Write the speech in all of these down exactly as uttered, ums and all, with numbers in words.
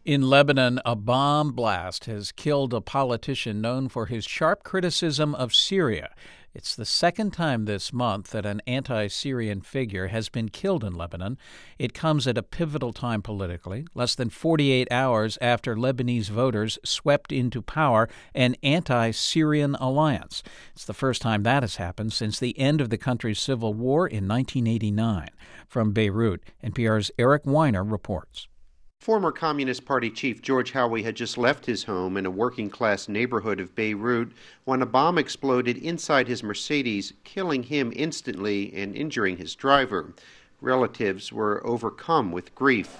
In Lebanon, a bomb blast has killed a politician known for his sharp criticism of Syria. It's the second time this month that an anti-Syrian figure has been killed in Lebanon. It comes at a pivotal time politically, less than forty-eight hours after Lebanese voters swept into power an anti-Syrian alliance. It's the first time that has happened since the end of the country's civil war in nineteen eighty-nine. From Beirut, N P R's Eric Weiner reports. Former Communist Party chief George Howie had just left his home in a working-class neighborhood of Beirut when a bomb exploded inside his Mercedes, killing him instantly and injuring his driver. Relatives were overcome with grief.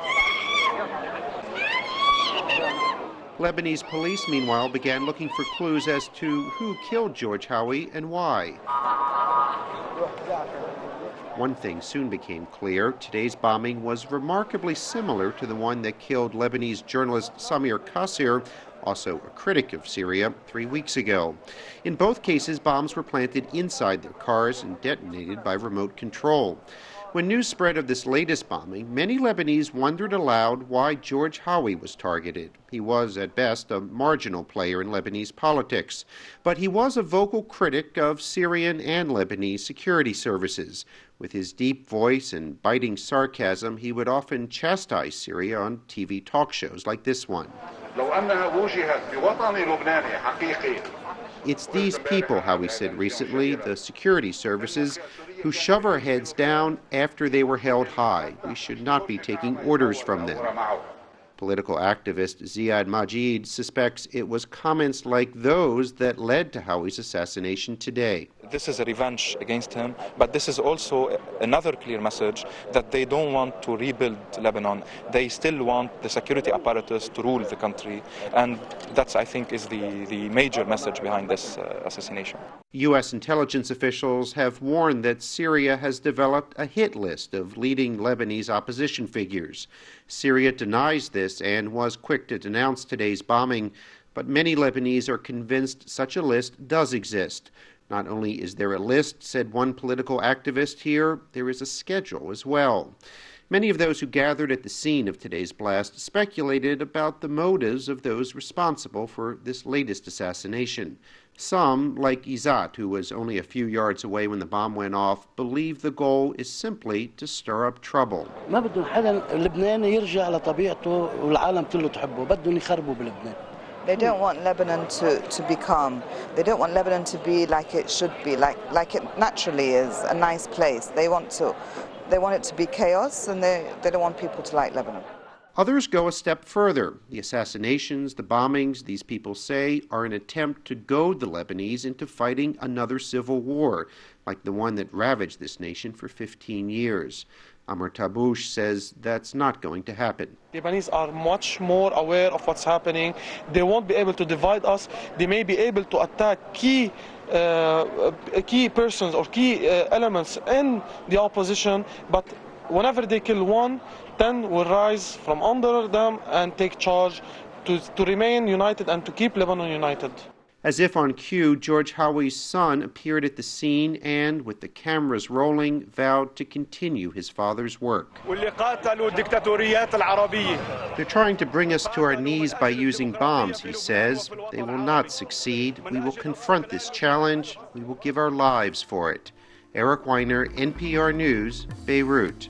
Lebanese police, meanwhile, began looking for clues as to who killed George Howie and why. One thing soon became clear. Today's bombing was remarkably similar to the one that killed Lebanese journalist Samir Kassir, also a critic of Syria, three weeks ago. In both cases, bombs were planted inside their cars and detonated by remote control. When news spread of this latest bombing, many Lebanese wondered aloud why George Howie was targeted. He was, at best, a marginal player in Lebanese politics, but he was a vocal critic of Syrian and Lebanese security services. With his deep voice and biting sarcasm, he would often chastise Syria on T V talk shows like this one. It's these people, Howie said recently, the security services, who shove our heads down after they were held high. We should not be taking orders from them. Political activist Ziad Majid suspects it was comments like those that led to Howie's assassination today. This is a revenge against him, but this is also another clear message that they don't want to rebuild Lebanon. They still want the security apparatus to rule the country, and that's, I think, is the, the major message behind this uh, assassination. U S intelligence officials have warned that Syria has developed a hit list of leading Lebanese opposition figures. Syria denies this and was quick to denounce today's bombing, but many Lebanese are convinced such a list does exist. Not only is there a list, said one political activist here, there is a schedule as well. Many of those who gathered at the scene of today's blast speculated about the motives of those responsible for this latest assassination. Some, like Izat, who was only a few yards away when the bomb went off, believe the goal is simply to stir up trouble. They don't want Lebanon to, to be calm. They don't want Lebanon to be like it should be, like, like it naturally is, a nice place. They want to, they want it to be chaos, and they, they don't want people to like Lebanon. Others go a step further. The assassinations, the bombings, these people say, are an attempt to goad the Lebanese into fighting another civil war, like the one that ravaged this nation for fifteen years. Amr Tabush says that's not going to happen. Lebanese are much more aware of what's happening. They won't be able to divide us. They may be able to attack key uh, key persons or key uh, elements in the opposition, but whenever they kill one, ten will rise from under them and take charge to, to remain united and to keep Lebanon united. As if on cue, George Howie's son appeared at the scene and, with the cameras rolling, vowed to continue his father's work. They're trying to bring us to our knees by using bombs, he says. They will not succeed. We will confront this challenge. We will give our lives for it. Eric Weiner, N P R News, Beirut.